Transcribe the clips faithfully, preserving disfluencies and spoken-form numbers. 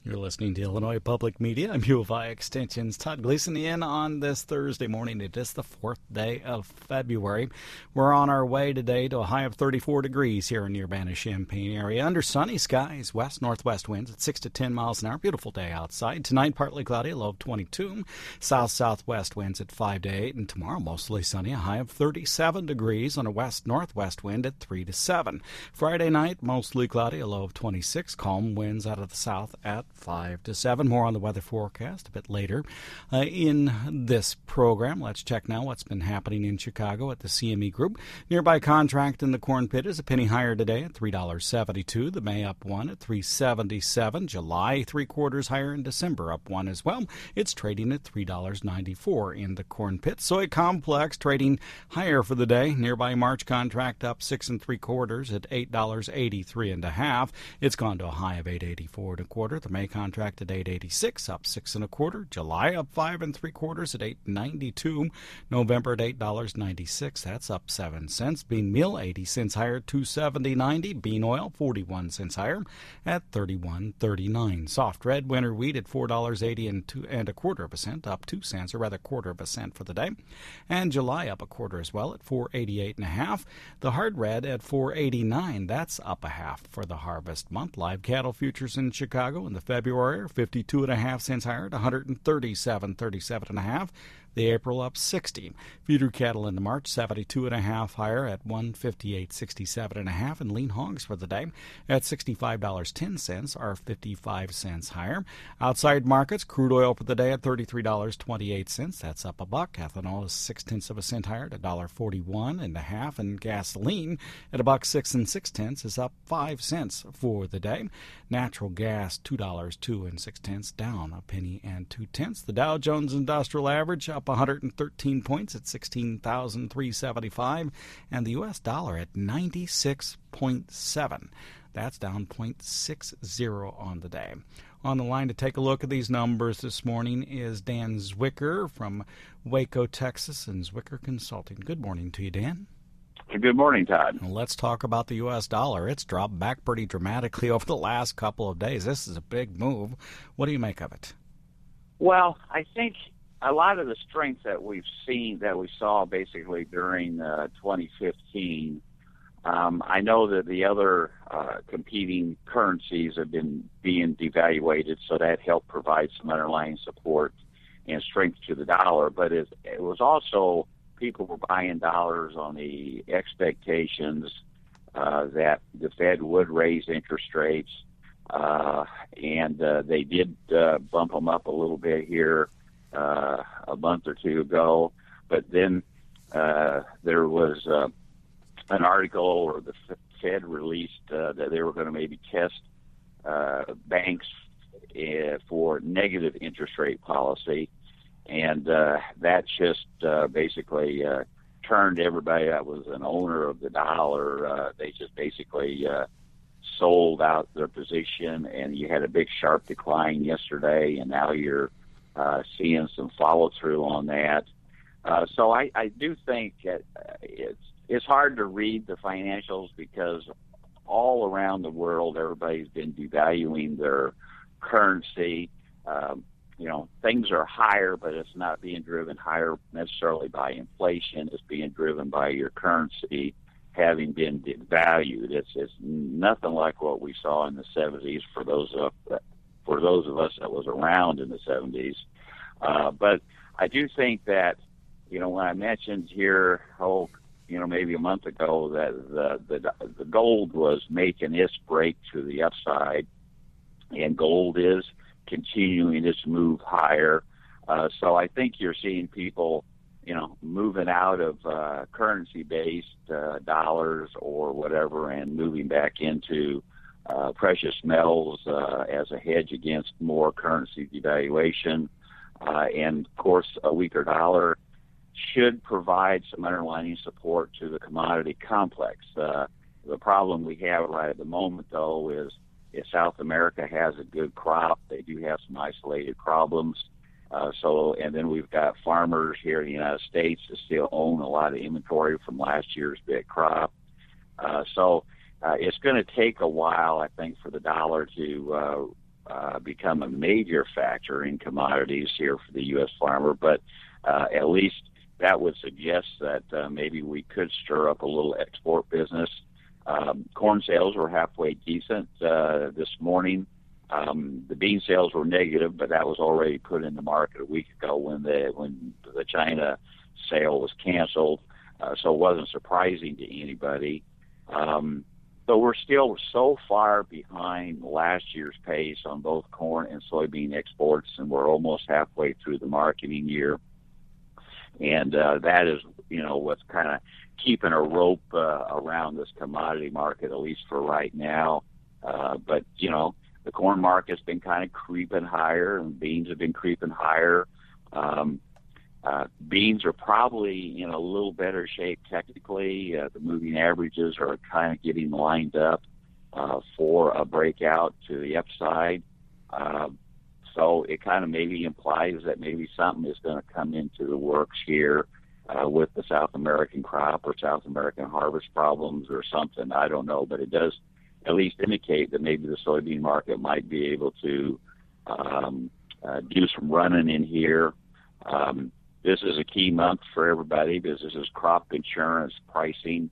You're listening to Illinois Public Media. I'm U of I Extension's Todd Gleason in on this Thursday morning. It is the fourth day of February. We're on our way today to a high of thirty-four degrees here in the Urbana-Champaign area. Under sunny skies, west-northwest winds at six to ten miles an hour. Beautiful day outside. Tonight, partly cloudy, a low of twenty-two. South-southwest winds at five to eight. And tomorrow, mostly sunny, a high of thirty-seven degrees on a west-northwest wind at three to seven. Friday night, mostly cloudy, a low of twenty-six. Calm winds out of the south at five to seven. More on the weather forecast a bit later uh, in this program. Let's check now what's been happening in Chicago at the C M E Group. Nearby contract in the corn pit is a penny higher today at three dollars and seventy-two cents. The May up one at three dollars and seventy-seven cents. July three quarters higher, in December up one as well. It's trading at three dollars and ninety-four cents in the corn pit. Soy complex trading higher for the day. Nearby March contract up six and three quarters at eight dollars and eighty-three and a half. It's gone to a high of eight dollars and eighty-four and a quarter. The May contract at eight dollars and eighty-six, up six and a quarter. July up five and three quarters at eight dollars and ninety-two. November at eight dollars and ninety-six. That's up seven cents. Bean meal eighty cents higher, two dollars and seventy cents ninety. Bean oil forty-one cents higher at thirty-one thirty-nine. Soft red winter wheat at four dollars and eighty and two and a quarter of a cent, up two cents, or rather quarter of a cent for the day. And July up a quarter as well at four dollars and eighty-eight and a half. The hard red at four dollars and eighty-nine. That's up a half for the harvest month. Live cattle futures in Chicago in the February are fifty-two and a half cents higher at one hundred thirty-seven thirty-seven and a half. The April up sixty. Feeder cattle in the March seventy-two and a half higher at one fifty-eight sixty-seven and a half, and lean hogs for the day at sixty-five dollars and ten cents are fifty-five cents higher. Outside markets, crude oil for the day at thirty-three dollars and twenty-eight cents. That's up a buck. Ethanol is six tenths of a cent higher at one dollar forty-one and a half, and gasoline at a buck six and six tenths is up five cents for the day. Natural gas two dollars two and six tenths, down a penny and two tenths. The Dow Jones Industrial Average up one hundred thirteen points at sixteen thousand three hundred seventy-five, and the U S dollar at ninety-six point seven. That's down zero point six zero on the day. On the line to take a look at these numbers this morning is Dan Zwicker from Waco, Texas, and Zwicker Consulting. Good morning to you, Dan. Good morning, Todd. Well, let's talk about the U S dollar. It's dropped back pretty dramatically over the last couple of days. This is a big move. What do you make of it? Well, I think a lot of the strength that we've seen, that we saw basically during uh, twenty fifteen, um, I know that the other uh, competing currencies have been being devaluated, so that helped provide some underlying support and strength to the dollar. But it, it was also people were buying dollars on the expectations uh, that the Fed would raise interest rates, uh, and uh, they did uh, bump them up a little bit here Uh, a month or two ago, but then uh, there was uh, an article, or the Fed released uh, that they were going to maybe test uh, banks uh, for negative interest rate policy, and uh, that just uh, basically uh, turned everybody that was an owner of the dollar. Uh, they just basically uh, sold out their position, and you had a big sharp decline yesterday, and now you're Uh, seeing some follow through on that. Uh, so I, I do think that it's it's hard to read the financials because all around the world everybody's been devaluing their currency. Um, you know, things are higher, but it's not being driven higher necessarily by inflation. It's being driven by your currency having been devalued. It's it's nothing like what we saw in the seventies for those of for those of us that was around in the seventies. Uh, but I do think that, you know, when I mentioned here, oh, you know, maybe a month ago that the, the, the gold was making its break to the upside, and gold is continuing its move higher. Uh, so I think you're seeing people, you know, moving out of uh, currency-based uh, dollars or whatever and moving back into Uh, precious metals uh, as a hedge against more currency devaluation. Uh, and, of course, a weaker dollar should provide some underlying support to the commodity complex. Uh, the problem we have right at the moment, though, is if South America has a good crop, they do have some isolated problems. Uh, so, and then we've got farmers here in the United States that still own a lot of inventory from last year's big crop. Uh, so, Uh, it's going to take a while, I think, for the dollar to uh, uh, become a major factor in commodities here for the U S farmer, but uh, at least that would suggest that uh, maybe we could stir up a little export business. Um, corn sales were halfway decent uh, this morning. Um, the bean sales were negative, but that was already put in the market a week ago when the when the China sale was canceled, uh, so it wasn't surprising to anybody. Um, but we're still so far behind last year's pace on both corn and soybean exports, and we're almost halfway through the marketing year. And uh, that is, you know, what's kind of keeping a rope uh, around this commodity market, at least for right now. Uh, but, you know, the corn market's been kind of creeping higher, and beans have been creeping higher. Um, uh, beans are probably in a little better shape technically. Uh, the moving averages are kind of getting lined up uh, for a breakout to the upside. Uh, so it kind of maybe implies that maybe something is going to come into the works here uh, with the South American crop or South American harvest problems or something. I don't know, but it does at least indicate that maybe the soybean market might be able to um, uh, do some running in here. Um, this is a key month for everybody because this is crop insurance pricing,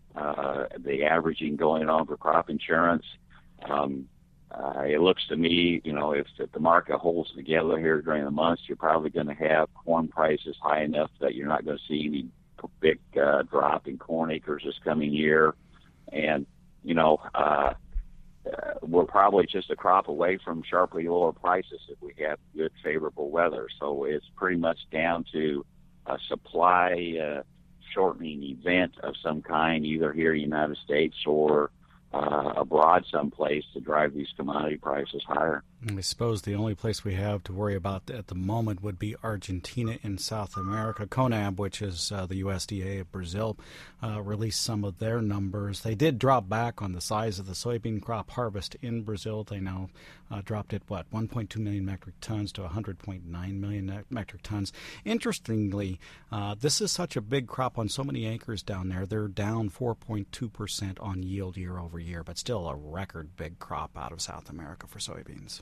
uh, the averaging going on for crop insurance. Um, uh, it looks to me, you know, if, if the market holds together here during the months, you're probably going to have corn prices high enough that you're not going to see any big uh, drop in corn acres this coming year. And you know, uh, uh, we're probably just a crop away from sharply lower prices if we have good, favorable weather. So it's pretty much down to a supply uh, shortening event of some kind, either here in the United States or uh, abroad someplace to drive these commodity prices higher. I suppose the only place we have to worry about at the moment would be Argentina in South America. CONAB, which is uh, the U S D A of Brazil, uh, released some of their numbers. They did drop back on the size of the soybean crop harvest in Brazil. They now uh, dropped it, what, one point two million metric tons to one hundred point nine million metric tons. Interestingly, uh, this is such a big crop on so many acres down there. They're down four point two percent on yield year over year, but still a record big crop out of South America for soybeans.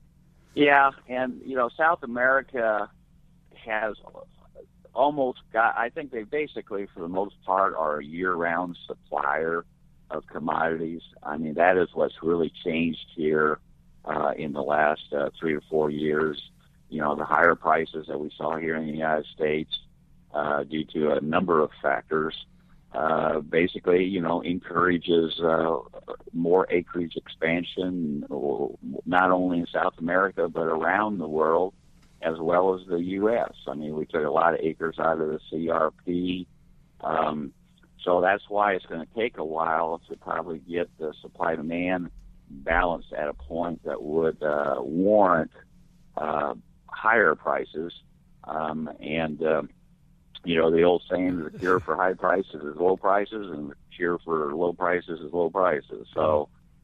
Yeah, and, you know, South America has almost got, I think they basically, for the most part, are a year-round supplier of commodities. I mean, that is what's really changed here uh, in the last uh, three or four years. You know, the higher prices that we saw here in the United States uh, due to a number of factors. Uh, basically, you know, encourages uh, more acreage expansion, not only in South America, but around the world, as well as the U S. I mean, we took a lot of acres out of the C R P. Um, so that's why it's going to take a while to probably get the supply-demand balance at a point that would uh, warrant uh, higher prices. Um, and, uh, You know, the old saying, the cure for high prices is low prices, and the cure for low prices is low prices. So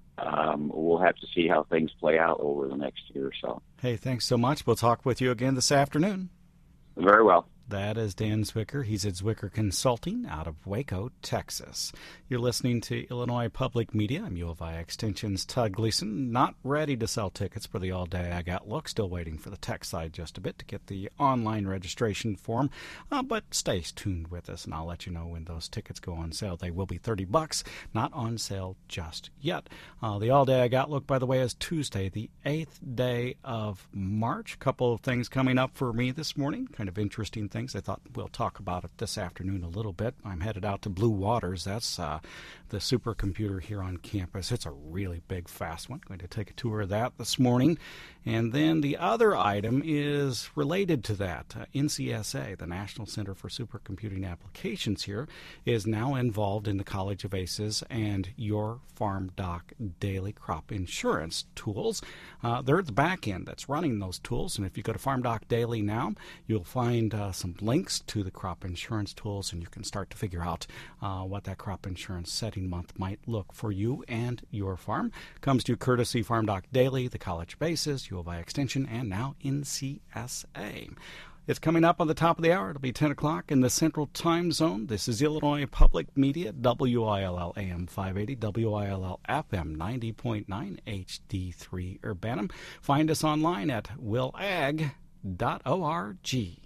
um, we'll have to see how things play out over the next year or so. Hey, thanks so much. We'll talk with you again this afternoon. Very well. That is Dan Zwicker. He's at Zwicker Consulting out of Waco, Texas. You're listening to Illinois Public Media. I'm U of I Extension's Todd Gleason. Not ready to sell tickets for the All-Day Ag Outlook. Still waiting for the tech side just a bit to get the online registration form. Uh, but stay tuned with us, and I'll let you know when those tickets go on sale. They will be thirty bucks, not on sale just yet. Uh, the All-Day Ag Outlook, by the way, is Tuesday, the eighth day of March. A couple of things coming up for me this morning, kind of interesting things. I thought we'll talk about it this afternoon a little bit. I'm headed out to Blue Waters. That's uh, the supercomputer here on campus. It's a really big, fast one. Going to take a tour of that this morning. And then the other item is related to that. Uh, N C S A, the National Center for Supercomputing Applications here, is now involved in the College of Aces and Your Farm Doc Daily Crop Insurance tools. Uh, they're at the back end that's running those tools. And if you go to Farm Doc Daily now, you'll find uh, some links to the crop insurance tools, and you can start to figure out uh, what that crop insurance setting month might look for you and your farm. Comes to you courtesy Farm Doc Daily, the College of Aces, U of I Extension, and now N C S A. It's coming up on the top of the hour. It'll be ten o'clock in the Central Time Zone. This is Illinois Public Media, W I L L A M five eighty, W I L L F M ninety point nine, H D three Urbanum. Find us online at will ag dot org.